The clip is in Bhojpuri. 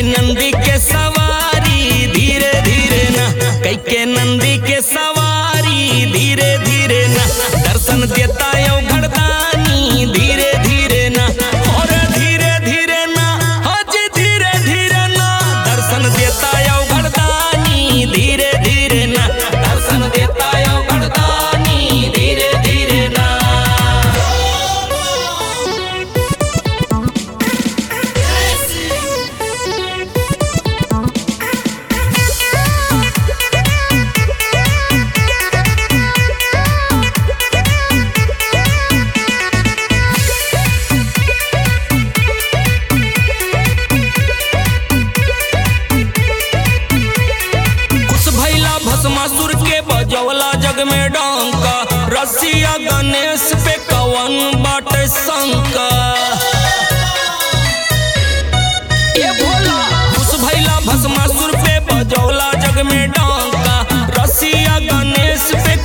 नंदी के सवारी धीरे धीरे ना, कैके नंदी के सवारी धीरे धीरे ना, दर्शन देता यो घरदानी धीरे धीरे ना, और धीरे धीरे ना, हज धीरे धीरे ना, दर्शन देता यो घरदानी धीरे धीरे ना, दर्शन देता यो घरदानी धीरे धीरे ना। भस्मासुर के बजौला जग में डंका, रसिया गणेश पे कवन बाटे शंका। ए भोला खुश भैला भस्मासुर पे बजौला जग में डंका, रसिया गणेश पे